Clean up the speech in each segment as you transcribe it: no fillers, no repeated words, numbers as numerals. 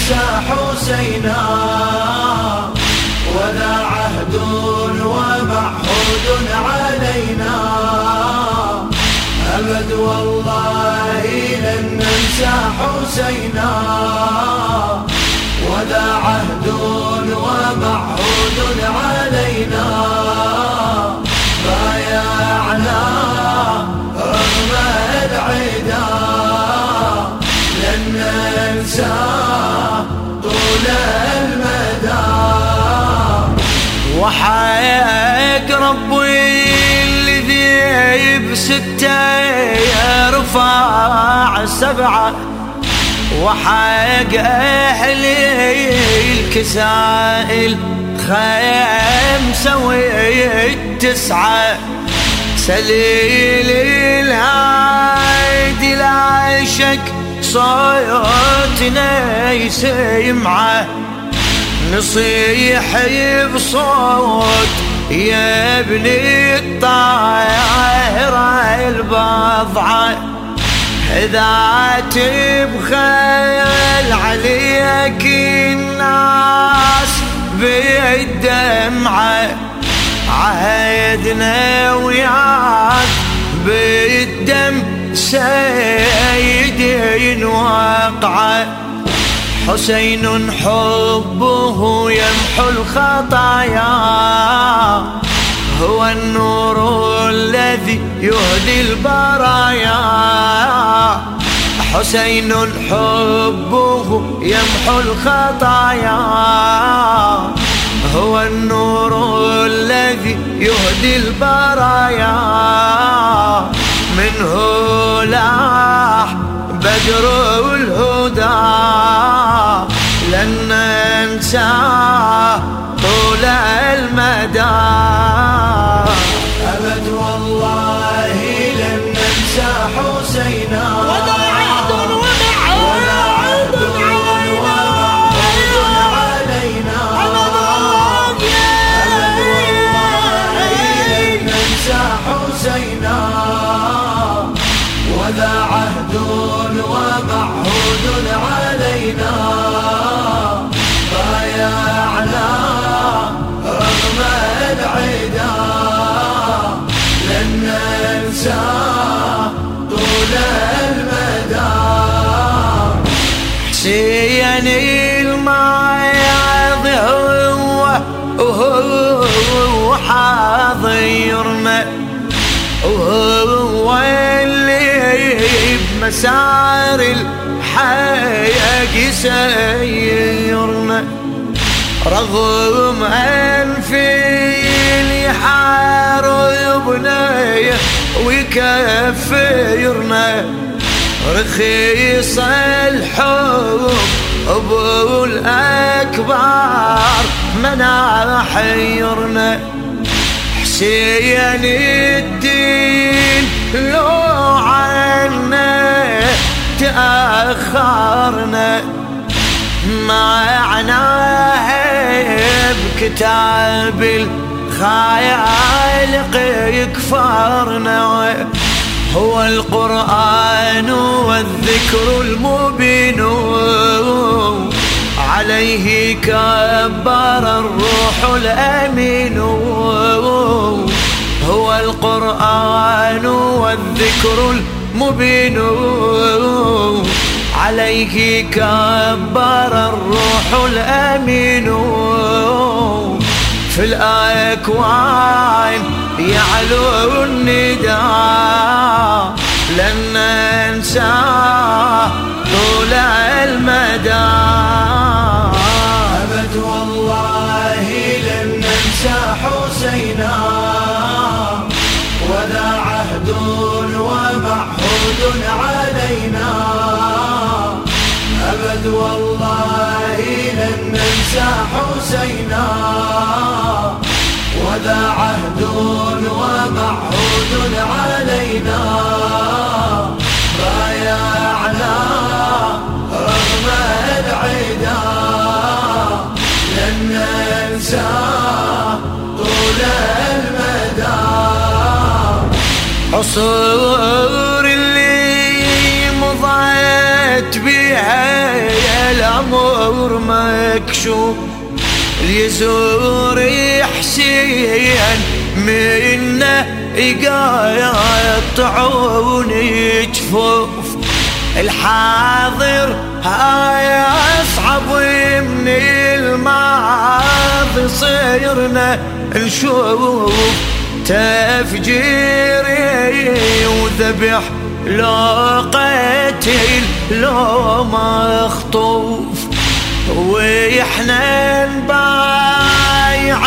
ننسى حسينا، وذا عهد ومعهود علينا، أبد والله لن ننسى حسينا، وذا عهد ومعهود علينا، بايعنا رغم العدا، لن ننسى طول المدى. وحق ربي الذي بستة يرفع سبعة، وحق أهلي الكسائل خمسة والتسعة، سليل الهادي لا شك صوتنا يسمعه، نصيح بصوت يا ابني الطاهرة البضعة، إذا تبخل عليك الناس بالدمعة، عهدنا وياك بالدم سيدي واقعة، حسين حبه يمحو الخطايا، هو النور الذي يهدي البرايا، حسين حبه يمحو الخطايا، هو النور الذي يهدي البرايا، منه لاح بدر الهدى، لن ننساه طول المدى، أبد والله لن ننسى حسينا، وذا عهد ومعهود علينا، أبد والله لن ننسى حسينا، وذا عهد ومعهود علينا، بايعنا رغم العدا، لن ننسى طول المدى. حسين المايض وهو حاضرنا، وهو اللي بمسار الحياة يسيرنا، رغم أنفي يحاربنا ويكفرنا، رخيص الحب أبو الأكبر مناح يرنا، حسين الدين لو عنا تأخرنا، معناه بكتاب الخالق يكفرنا، هو القرآن والذكر المبين، عليه كبر الروح الأمين، هو القرآن والذكر المبين، عليه كبر الروح الأمين، في الأكوان يعلو النداء، لن ننساه طول المدى، أبد والله لن ننسى حسينا، وذا عهد ومعهود علينا، أبد والله لن ننسى حسينا، وذا عهد ومعهود علينا، بايعنا رغم العدا، لن ننسى طول المدى. عصور اللي مضت بها الأمور القبر مكشوف ليزور حسين منه يقطعون جفوف الحاضر هاي أصعب من الماضي صيرنا نشوف تفجيري وذبح لو قتل لو مخطوف وإحنا نبايع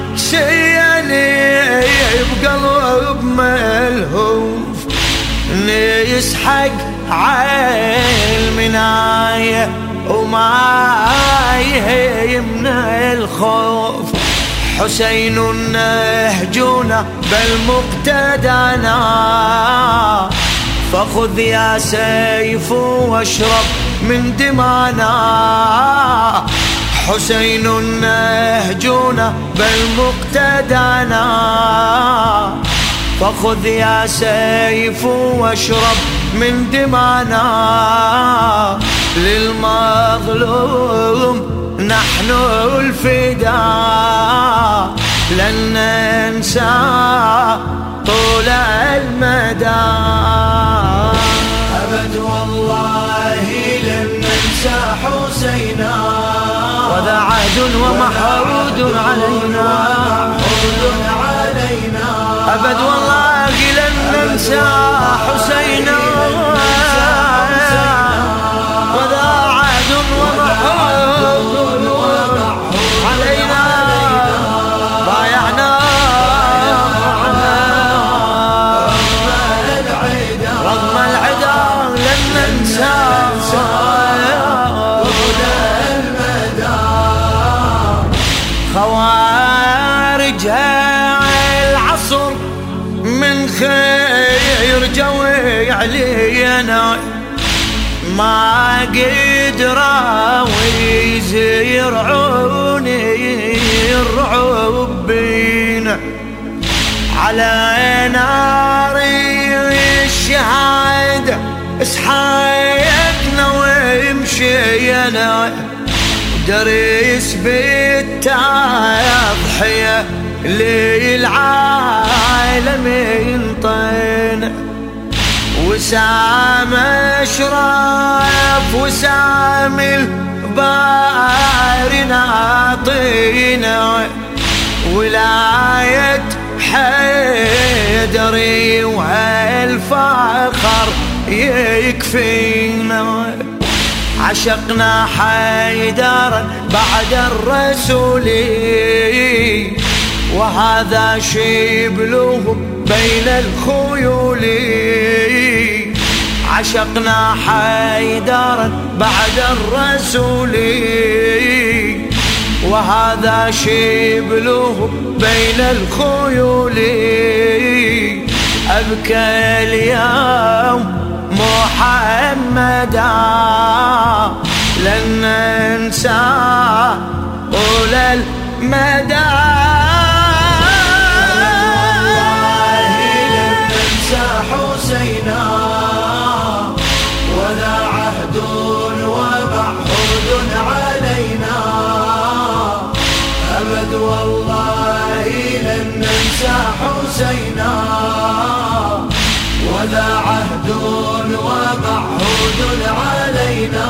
حسيني بقلب ملهوف نسحق عالمناية وما يهمنا الخوف حسين نهجونا بالمقتدانا فخذ يا سيف واشرب من دمانا حسين نهجونا بالمقتدانا فخذ يا سيف واشرب من دمانا للمظلوم نحن الفداء لن ننسى طول المدى أبد والله لن ننسى حسينا وذا عهد ومحرود علينا أبد والله لن ننسى حسينا وذا عهد ومحرود علينا بايعنا رغم العدا لن ننسى خوارجها العصر من خير جوي علينا ما قدروا يزرعوني الرعب بينا على نار الشهادة اسحاقنا ومشينا دريس بالتضحية للعالم ينطينا وسام اشراف وسام البار نعطينا ولاية حيدري وهالفخر يكفينا عشقنا حيدرا بعد الرسول وهذا شبله بين الخيول عشقنا حيدرا بعد الرسول وهذا شبله بين الخيول أبكى اليوم محمدا لن ننسى طول المدى حسينا ولا عهد ومعهود علينا أبد والله لن ننسى حسينا ولا عهد ومعهود علينا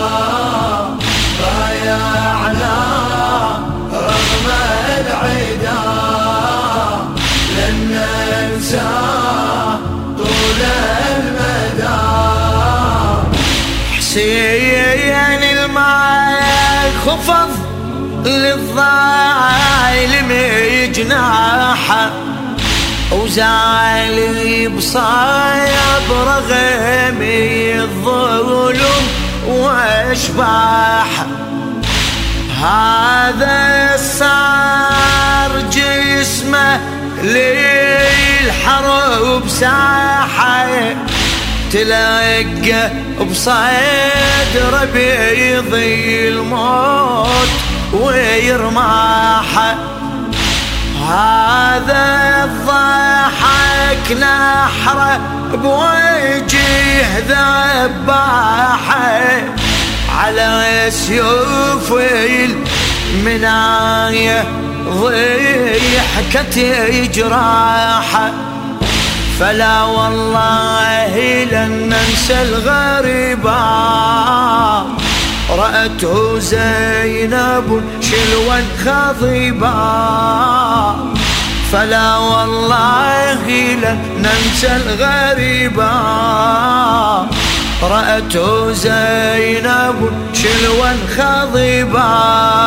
بايعنا رغم العدا لن ننسى طول المدى حسين الماء خفض للظالم جناحه وزعلي بصايب رغم الظلم واشباحه هذا صار جسمه للحرب ساحه تلقى بصدره بيضي الموت ويرماحه هذا الضحك نحره بوجه ذباحه على سيوف المناية ضحكت جراحة، فلا والله لن ننسى الغريبة رأته زينب شلوا خضبا، فلا والله لن ننسى الغريبة رأته زينب شلوا خضبا،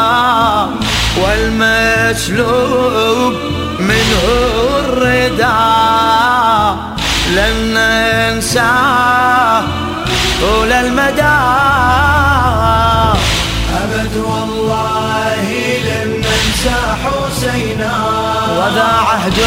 والمسلوب منه الرداء لن ننساه طول المدى، أبد والله لن ننسى حسينا، وذا عهد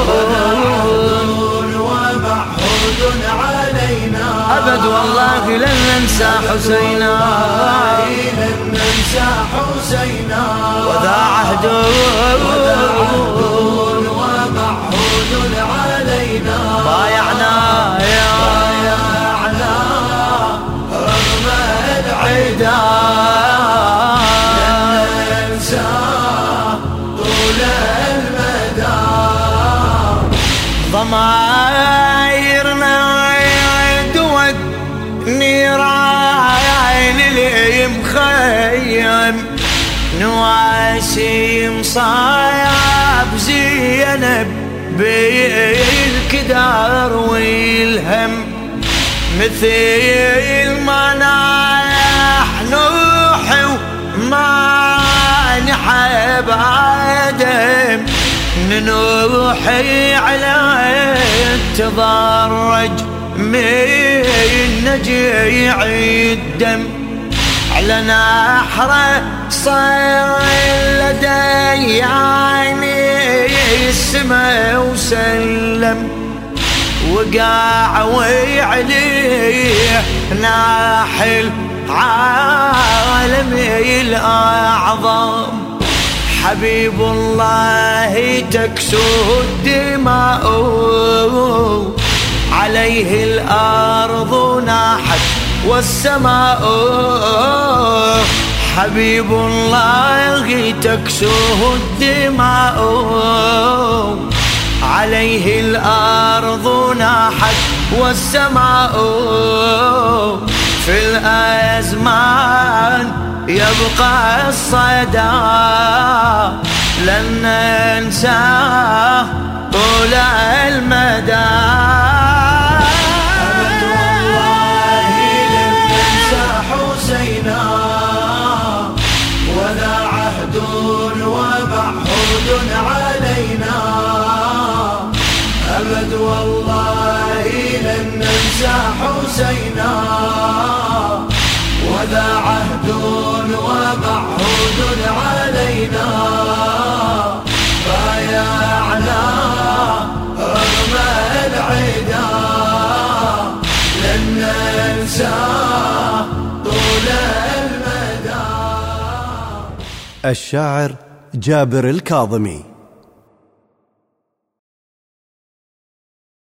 ومعهود علينا، أبد والله لن ننسى حسينا، لن ننسى حسينا، وذا عهد ومعهود علينا، بايعنا رغم العدا لن ننسى طول المدى، ضمايرنا دوت نيران اللي مخيم، نواسي مصايب زينب بالكدار والهم، مثل ما نوح وما نحب آدم، ننوحي على التضرج من نجيع الدم، على نحره صار لدي عيني السما وسلم، وقع وعليه ناحل عالمي الأعظم، حبيب الله تكسو الدماء عليه الأرض ناحت والسماء، حبيب الله تكسوه الدماء عليه الأرض ناحت والسماء، في الأزمان يبقى الصدى لن ننساه طول المدى، أبد والله لن ننسى حسينا، ولا عهد ومعهود علينا، أبد والله لن ننسى حسينا، وذا عهد ومعهود علينا، بايعنا رغم العدا لن ننسى طول المدى. الشاعر جابر الكاظمي.